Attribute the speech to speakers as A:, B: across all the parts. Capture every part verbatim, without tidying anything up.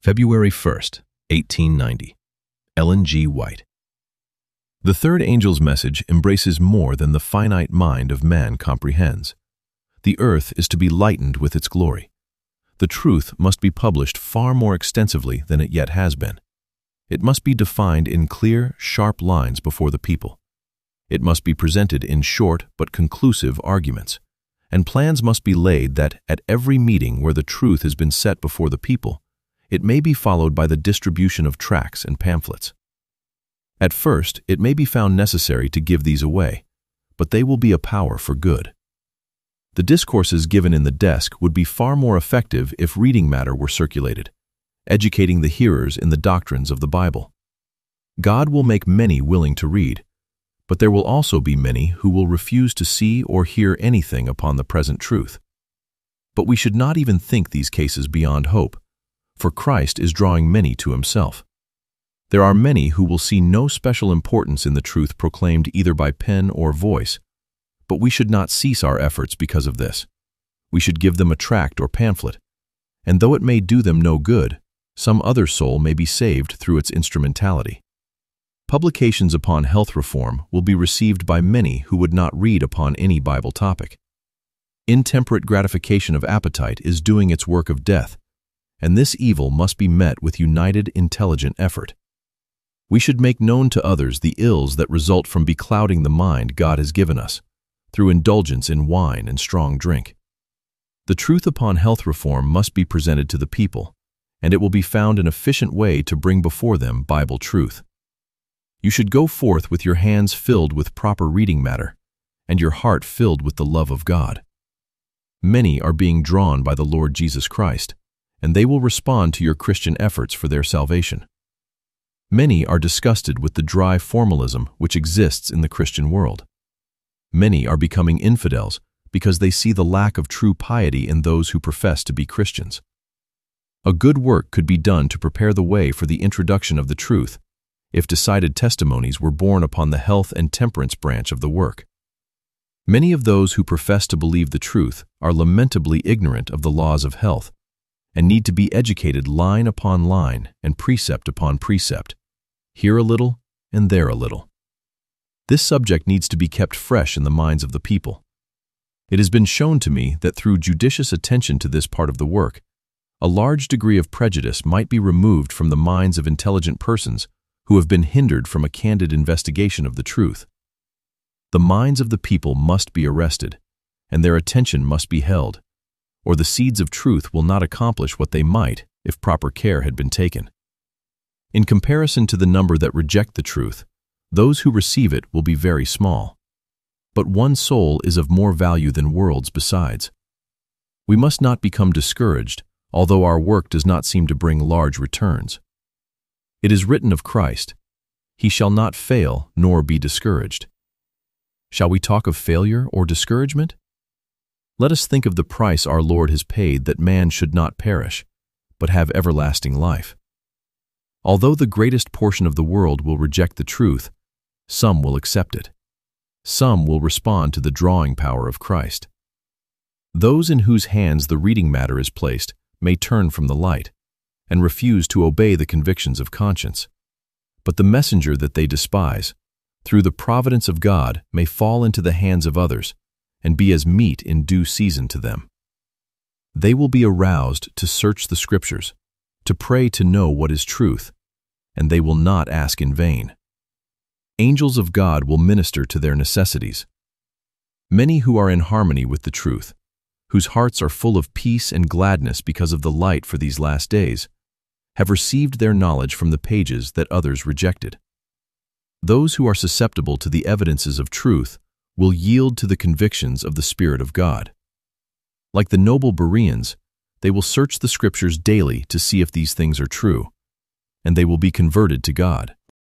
A: February first, eighteen ninety. Ellen G. White. The third angel's message embraces more than the finite mind of man comprehends. The earth is to be lightened with its glory. The truth must be published far more extensively than it yet has been. It must be defined in clear, sharp lines before the people. It must be presented in short but conclusive arguments, and plans must be laid that, at every meeting where the truth has been set before the people, it may be followed by the distribution of tracts and pamphlets. At first, it may be found necessary to give these away, but they will be a power for good. The discourses given in the desk would be far more effective if reading matter were circulated, educating the hearers in the doctrines of the Bible. God will make many willing to read, but there will also be many who will refuse to see or hear anything upon the present truth. But we should not even think these cases beyond hope, for Christ is drawing many to himself. There are many who will see no special importance in the truth proclaimed either by pen or voice, but we should not cease our efforts because of this. We should give them a tract or pamphlet, and though it may do them no good, some other soul may be saved through its instrumentality. Publications upon health reform will be received by many who would not read upon any Bible topic. Intemperate gratification of appetite is doing its work of death, and this evil must be met with united, intelligent effort. We should make known to others the ills that result from beclouding the mind God has given us, through indulgence in wine and strong drink. The truth upon health reform must be presented to the people, and it will be found an efficient way to bring before them Bible truth. You should go forth with your hands filled with proper reading matter, and your heart filled with the love of God. Many are being drawn by the Lord Jesus Christ, and they will respond to your Christian efforts for their salvation. Many are disgusted with the dry formalism which exists in the Christian world. Many are becoming infidels because they see the lack of true piety in those who profess to be Christians. A good work could be done to prepare the way for the introduction of the truth, if decided testimonies were borne upon the health and temperance branch of the work. Many of those who profess to believe the truth are lamentably ignorant of the laws of health, and need to be educated line upon line and precept upon precept, here a little and there a little. This subject needs to be kept fresh in the minds of the people. It has been shown to me that through judicious attention to this part of the work, a large degree of prejudice might be removed from the minds of intelligent persons who have been hindered from a candid investigation of the truth. The minds of the people must be arrested, and their attention must be held, or the seeds of truth will not accomplish what they might if proper care had been taken. In comparison to the number that reject the truth, those who receive it will be very small. But one soul is of more value than worlds besides. We must not become discouraged, although our work does not seem to bring large returns. It is written of Christ, "He shall not fail nor be discouraged." Shall we talk of failure or discouragement? Let us think of the price our Lord has paid that man should not perish, but have everlasting life. Although the greatest portion of the world will reject the truth, some will accept it. Some will respond to the drawing power of Christ. Those in whose hands the reading matter is placed may turn from the light and refuse to obey the convictions of conscience. But the messenger that they despise, through the providence of God, may fall into the hands of others and be as meat in due season to them. They will be aroused to search the Scriptures, to pray to know what is truth, and they will not ask in vain. Angels of God will minister to their necessities. Many who are in harmony with the truth, whose hearts are full of peace and gladness because of the light for these last days, have received their knowledge from the pages that others rejected. Those who are susceptible to the evidences of truth will yield to the convictions of the Spirit of God. Like the noble Bereans, they will search the Scriptures daily to see if these things are true, and they will be converted to God.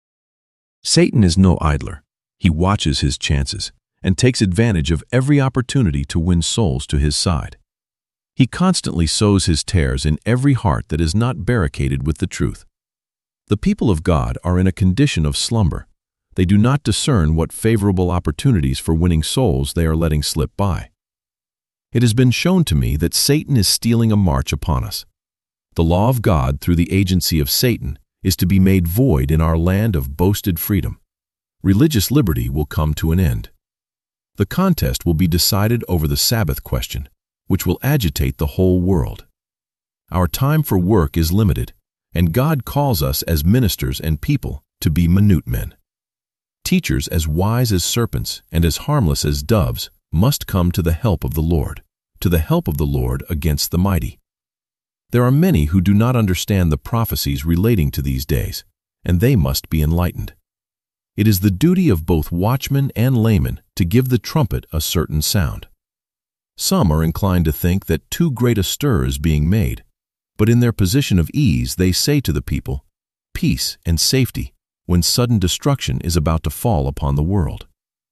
A: Satan is no idler. He watches his chances and takes advantage of every opportunity to win souls to his side. He constantly sows his tares in every heart that is not barricaded with the truth. The people of God are in a condition of slumber. They do not discern what favorable opportunities for winning souls they are letting slip by. It has been shown to me that Satan is stealing a march upon us. The law of God through the agency of Satan is to be made void in our land of boasted freedom. Religious liberty will come to an end. The contest will be decided over the Sabbath question, which will agitate the whole world. Our time for work is limited, and God calls us as ministers and people to be minute men. Teachers as wise as serpents and as harmless as doves must come to the help of the Lord, to the help of the Lord against the mighty. There are many who do not understand the prophecies relating to these days, and they must be enlightened. It is the duty of both watchmen and laymen to give the trumpet a certain sound. Some are inclined to think that too great a stir is being made, but in their position of ease they say to the people, "Peace and safety," when sudden destruction is about to fall upon the world.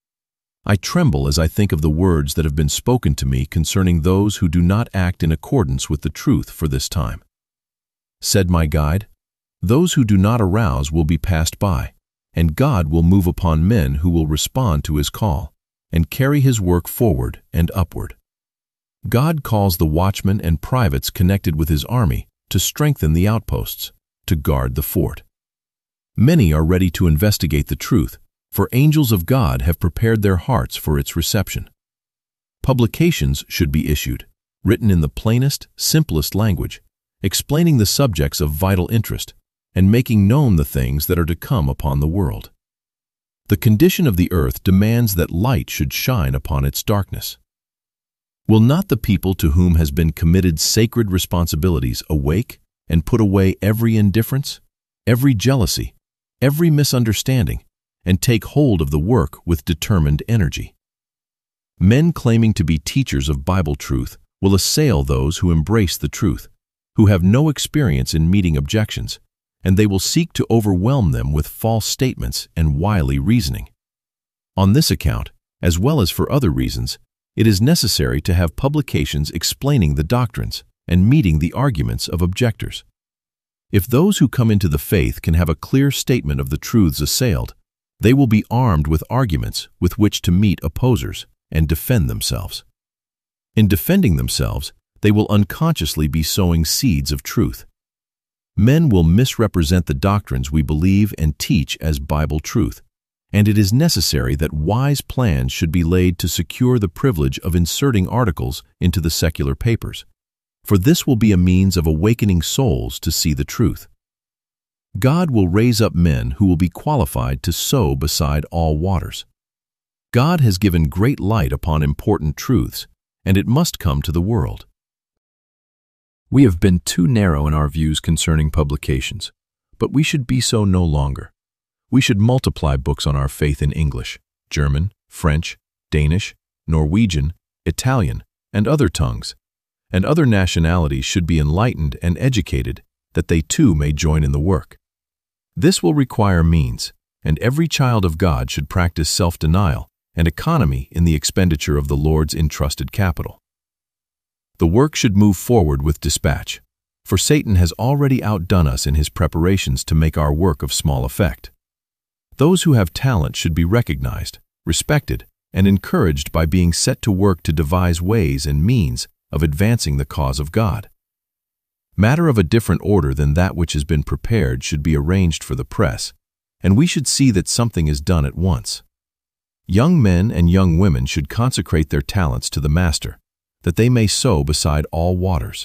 A: I tremble as I think of the words that have been spoken to me concerning those who do not act in accordance with the truth for this time. Said my guide, "Those who do not arouse will be passed by, and God will move upon men who will respond to His call and carry His work forward and upward." God calls the watchmen and privates connected with His army to strengthen the outposts, to guard the fort. Many are ready to investigate the truth, for angels of God have prepared their hearts for its reception. Publications should be issued, written in the plainest, simplest language, explaining the subjects of vital interest and making known the things that are to come upon the world. The condition of the earth demands that light should shine upon its darkness. Will not the people to whom has been committed sacred responsibilities awake and put away every indifference, every jealousy, every misunderstanding, and take hold of the work with determined energy? Men claiming to be teachers of Bible truth will assail those who embrace the truth, who have no experience in meeting objections, and they will seek to overwhelm them with false statements and wily reasoning. On this account, as well as for other reasons, it is necessary to have publications explaining the doctrines and meeting the arguments of objectors. If those who come into the faith can have a clear statement of the truths assailed, they will be armed with arguments with which to meet opposers and defend themselves. In defending themselves, they will unconsciously be sowing seeds of truth. Men will misrepresent the doctrines we believe and teach as Bible truth, and it is necessary that wise plans should be laid to secure the privilege of inserting articles into the secular papers, for this will be a means of awakening souls to see the truth. God will raise up men who will be qualified to sow beside all waters. God has given great light upon important truths, and it must come to the world. We have been too narrow in our views concerning publications, but we should be so no longer. We should multiply books on our faith in English, German, French, Danish, Norwegian, Italian, and other tongues, and other nationalities should be enlightened and educated that they too may join in the work. This will require means, and every child of God should practice self-denial and economy in the expenditure of the Lord's entrusted capital. The work should move forward with dispatch, for Satan has already outdone us in his preparations to make our work of small effect. Those who have talent should be recognized, respected, and encouraged by being set to work to devise ways and means of advancing the cause of God. Matter of a different order than that which has been prepared should be arranged for the press, and we should see that something is done at once. Young men and young women should consecrate their talents to the Master, that they may sow beside all waters.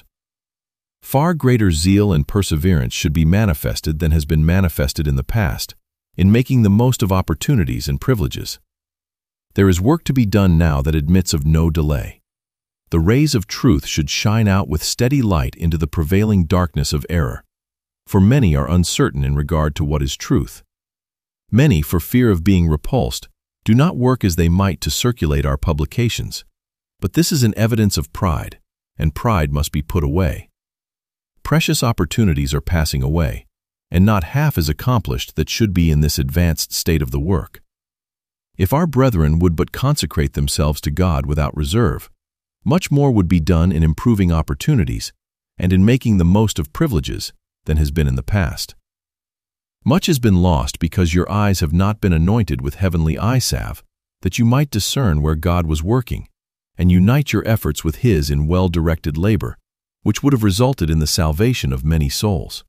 A: Far greater zeal and perseverance should be manifested than has been manifested in the past, in making the most of opportunities and privileges. There is work to be done now that admits of no delay. The rays of truth should shine out with steady light into the prevailing darkness of error, for many are uncertain in regard to what is truth. Many, for fear of being repulsed, do not work as they might to circulate our publications, but this is an evidence of pride, and pride must be put away. Precious opportunities are passing away, and not half is accomplished that should be in this advanced state of the work. If our brethren would but consecrate themselves to God without reserve, much more would be done in improving opportunities and in making the most of privileges than has been in the past. Much has been lost because your eyes have not been anointed with heavenly eye salve, that you might discern where God was working, and unite your efforts with His in well-directed labor, which would have resulted in the salvation of many souls.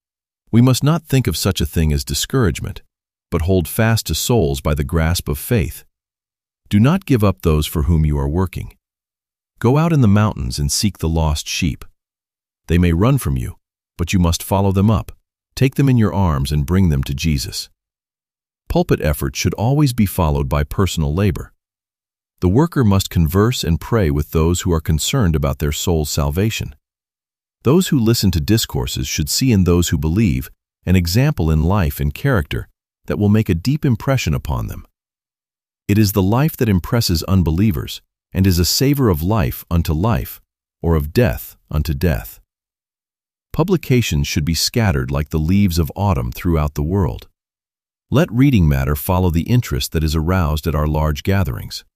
A: We must not think of such a thing as discouragement, but hold fast to souls by the grasp of faith. Do not give up those for whom you are working. Go out in the mountains and seek the lost sheep. They may run from you, but you must follow them up, take them in your arms and bring them to Jesus. Pulpit effort should always be followed by personal labor. The worker must converse and pray with those who are concerned about their soul's salvation. Those who listen to discourses should see in those who believe an example in life and character that will make a deep impression upon them. It is the life that impresses unbelievers and is a savor of life unto life, or of death unto death. Publications should be scattered like the leaves of autumn throughout the world. Let reading matter follow the interest that is aroused at our large gatherings.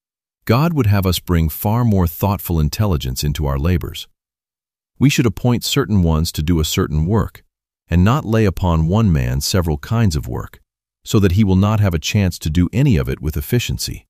A: God would have us bring far more thoughtful intelligence into our labors. We should appoint certain ones to do a certain work, and not lay upon one man several kinds of work, so that he will not have a chance to do any of it with efficiency.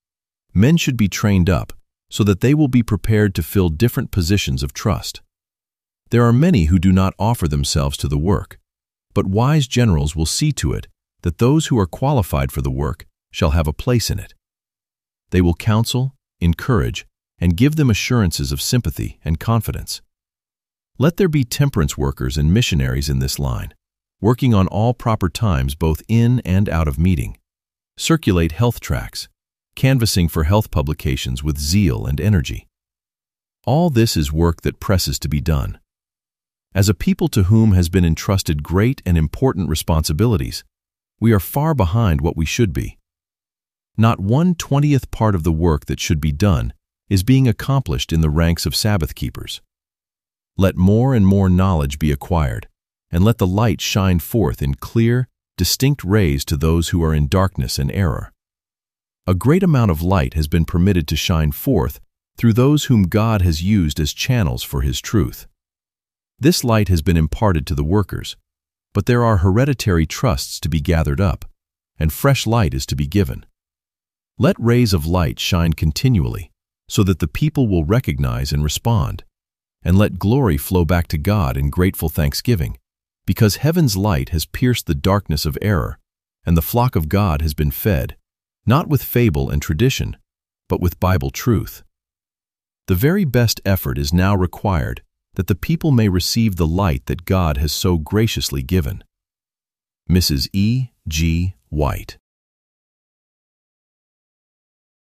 A: Men should be trained up so that they will be prepared to fill different positions of trust. There are many who do not offer themselves to the work, but wise generals will see to it that those who are qualified for the work shall have a place in it. They will counsel, encourage, and give them assurances of sympathy and confidence. Let there be temperance workers and missionaries in this line, working on all proper times both in and out of meeting. Circulate health tracts, canvassing for health publications with zeal and energy. All this is work that presses to be done. As a people to whom has been entrusted great and important responsibilities, we are far behind what we should be. Not one twentieth part of the work that should be done is being accomplished in the ranks of Sabbath keepers. Let more and more knowledge be acquired, and let the light shine forth in clear, distinct rays to those who are in darkness and error. A great amount of light has been permitted to shine forth through those whom God has used as channels for His truth. This light has been imparted to the workers, but there are hereditary trusts to be gathered up, and fresh light is to be given. Let rays of light shine continually, so that the people will recognize and respond, and let glory flow back to God in grateful thanksgiving, because heaven's light has pierced the darkness of error, and the flock of God has been fed, not with fable and tradition, but with Bible truth. The very best effort is now required that the people may receive the light that God has so graciously given. Missus E G White.